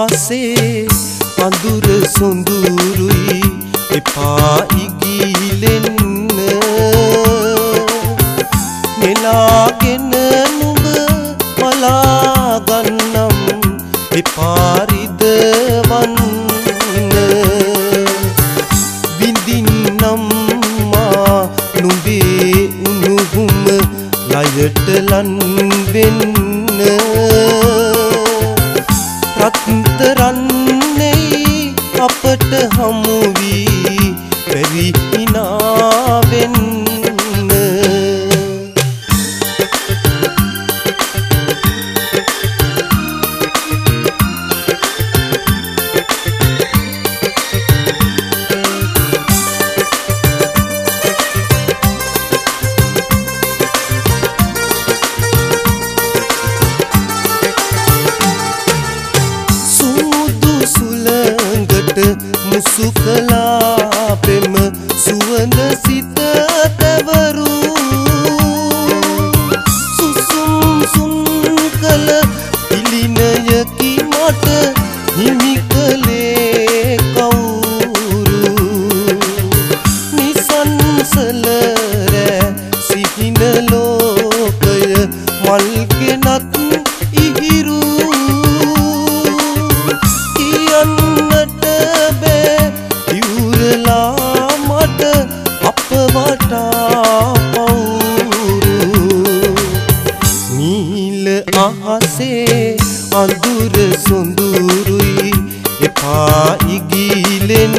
අහසේ අඳුර සොඳුරුයි එපා ඉගිලෙන්න නෙලාගෙන නුඹ මලා ගන්නම් එපා රිදවන්න විඳින්නම් මා නුඹේ උණුහුම ලයට ලන් වෙන්න රත්තරන්නේ අපට හමු වී පෙරි හිනාවෙන්න මුසුකලා ප්‍රේම සුවඳ සිත තවරු සුසුම් සුම් කල පිළිනයකි මට හිමි කලේ කවුරු නිසංසල රැ සිහින ලෝකය මල්ගෙනත් ඉහිරු කියන්නට මට අප වටා පවුරු නීල අහසේ අඳුර සොඳුරුයි එපා ඉගිලෙන්න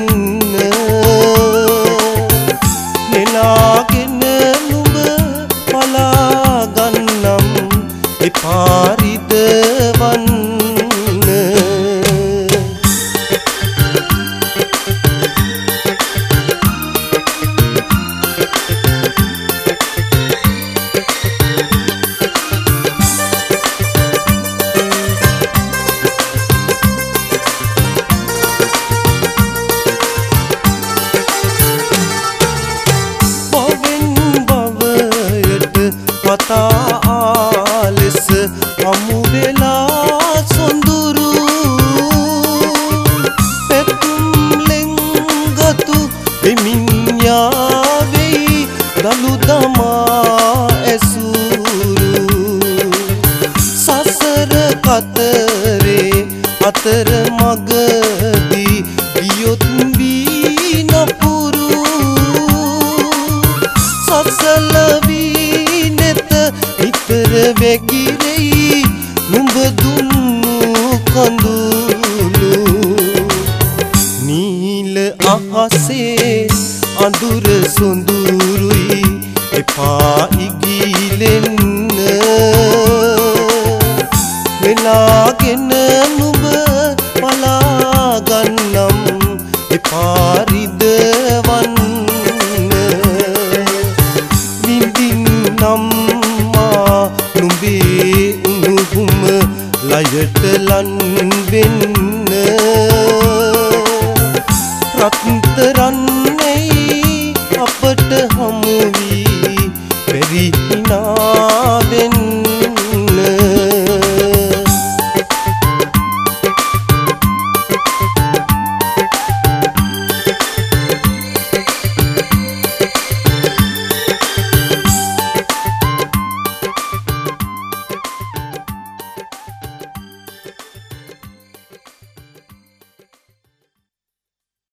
නෙලාගෙන නුඹ පලා ගන්නම් එපා රිදවන්න ආලෙස හමු වෙලා සොඳුරු පෙතුම් ලෙන්ගතු දෙමින් යාවෙයි දලු දමා ඇසුරු සසර කතරේ අතර මගදී ගියොත් වී නපුරු සසල නිතර වැගිරෙයි නුඹ දුන්නු කඳුළු නීල අහසේ අඳුර සොඳුරුයි එපා ඉගිලෙන්න වෙලාගෙන නුඹ පලා ගන්නම් එපා රිදවන්න විඳින්නම් නුඹේ උණුහුම ලයට ලන් වෙන්න